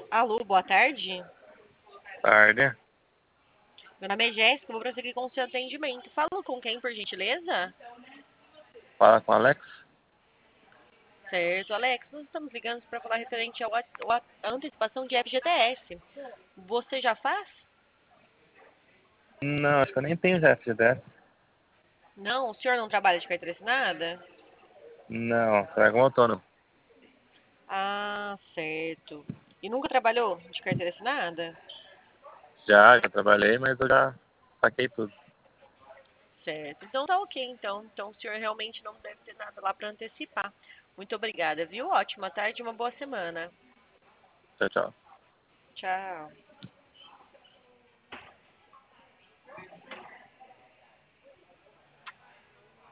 Alô, boa tarde. Tarde. Meu nome é Jéssica, vou prosseguir com o seu atendimento. Falo com quem, por gentileza? Fala com o Alex? Certo, Alex, nós estamos ligando para falar referente à antecipação de FGTS. Você já faz? Não, acho que eu nem tenho já FGTS. Não, o senhor não trabalha de carteira assinada? Não, trago um autônomo. Ah, certo. E nunca trabalhou de carteira assinada? Já trabalhei, mas eu já saquei tudo. Certo. Então tá ok, então. Então o senhor realmente não deve ter nada lá para antecipar. Muito obrigada, viu? Ótima tarde e uma boa semana. Tchau, tchau. Tchau.